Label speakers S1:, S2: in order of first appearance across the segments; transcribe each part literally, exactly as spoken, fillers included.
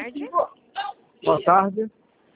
S1: tarde.
S2: Boa tarde.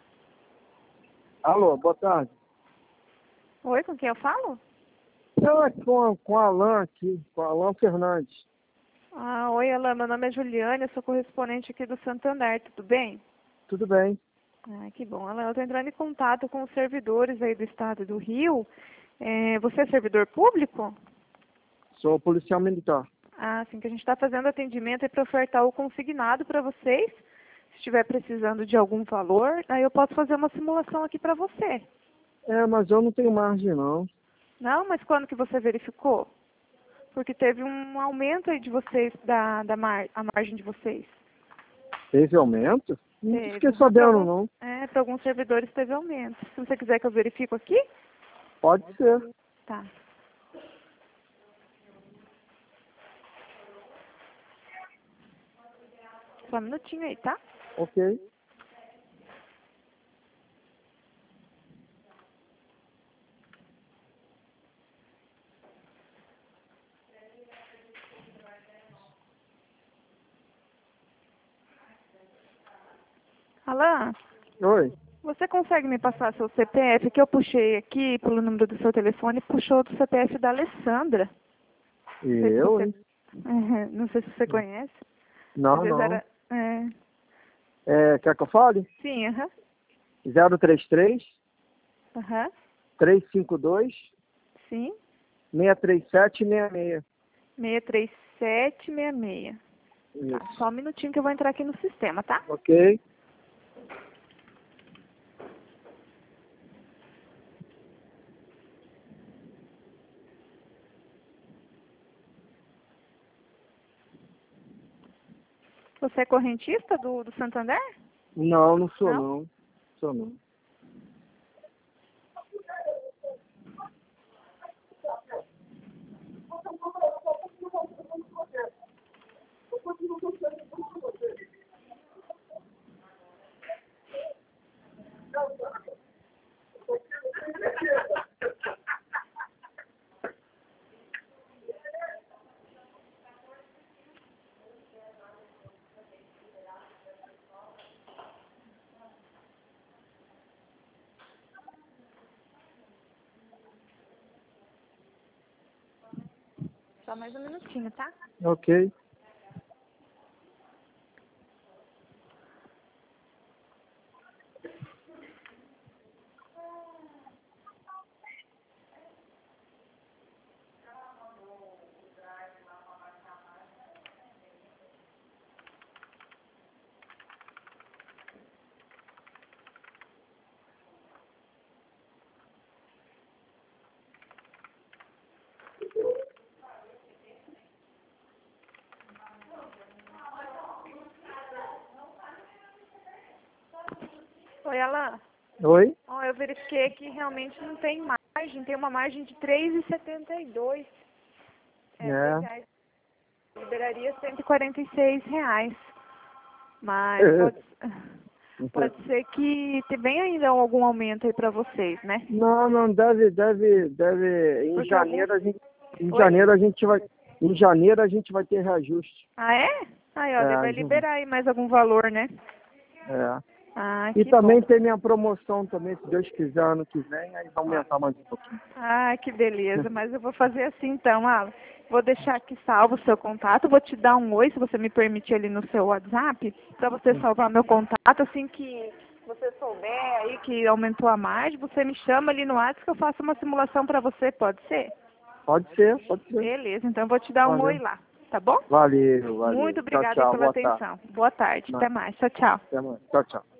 S2: Alô, boa tarde.
S1: Oi, com quem eu falo?
S2: Eu é com, com o Alan aqui, com o Alan Fernandes.
S1: Ah, oi, Alain, meu nome é Juliane, eu sou correspondente aqui do Santander, tudo bem?
S2: Tudo bem?
S1: Ah, que bom. Alain, eu estou entrando em contato com os servidores aí do estado do Rio. É, você é servidor público?
S2: Sou policial militar.
S1: Ah, sim, que a gente está fazendo atendimento aí para ofertar o consignado para vocês. Se estiver precisando de algum valor, aí eu posso fazer uma simulação aqui para você.
S2: É, mas eu não tenho margem, não.
S1: Não, mas quando que você verificou? Porque teve um aumento aí de vocês, da, da mar, a margem de vocês.
S2: Teve aumento? Não
S1: Teve.
S2: fiquei
S1: Pra
S2: sabendo,
S1: alguns,
S2: não.
S1: é, para alguns servidores teve aumento. Se você quiser que eu verifique aqui?
S2: Pode ser.
S1: Tá. Só um minutinho aí, tá?
S2: Ok.
S1: Alain,
S2: Oi.
S1: você consegue me passar seu C P F, que eu puxei aqui pelo número do seu telefone, puxou do C P F da Alessandra.
S2: E
S1: Não sei se
S2: eu,
S1: você,
S2: hein?
S1: é, não sei se você conhece.
S2: Não,
S1: Às vezes
S2: não.
S1: era, é,
S2: É, quer que eu fale?
S1: sim, aham,
S2: zero três três,
S1: aham,
S2: três cinco dois,
S1: sim,
S2: seis três sete seis seis.
S1: seis três sete seis seis. Tá,
S2: Isso.
S1: só um minutinho que eu vou entrar aqui no sistema, tá?
S2: Ok.
S1: Você é correntista do, do Santander?
S2: Não, não sou,
S1: Não?
S2: não. Sou, não.
S1: Só mais um minutinho, tá?
S2: Ok.
S1: Oi, Alain.
S2: Oi?
S1: Ó, eu verifiquei que realmente não tem margem, tem uma margem de três reais e setenta e dois. É,
S2: É.
S1: três reais. Liberaria cento e quarenta e seis reais. Mas pode, pode ser que venha ainda algum aumento aí pra vocês, né?
S2: Não, não, deve, deve, deve, em
S1: Porque
S2: janeiro
S1: alguns...
S2: a gente, em
S1: Oi?
S2: janeiro a gente vai, em janeiro a gente vai ter reajuste.
S1: Ah, é? Aí,
S2: É,
S1: olha, vai
S2: ju-
S1: liberar aí mais algum valor, né?
S2: é.
S1: Ah,
S2: E
S1: que bom.
S2: também tem minha promoção também, se Deus quiser, ano que vem, aí vai aumentar mais um pouquinho.
S1: Ah, que beleza. Mas eu vou fazer assim então, Alan. Vou deixar aqui salvo o seu contato. Vou te dar um oi, se você me permitir, ali no seu WhatsApp, para você salvar meu contato. Assim que você souber aí que aumentou a margem, você me chama ali no WhatsApp que eu faço uma simulação para você, pode ser?
S2: Pode ser, pode ser.
S1: Beleza, então eu vou te dar um oi
S2: Valeu.
S1: lá, tá bom?
S2: Valeu, valeu.
S1: Muito
S2: Tchau,
S1: obrigada aí
S2: tchau,
S1: pela
S2: boa tarde.
S1: atenção. Boa tarde, até mais. Tchau, tchau.
S2: Até mais. Tchau, tchau.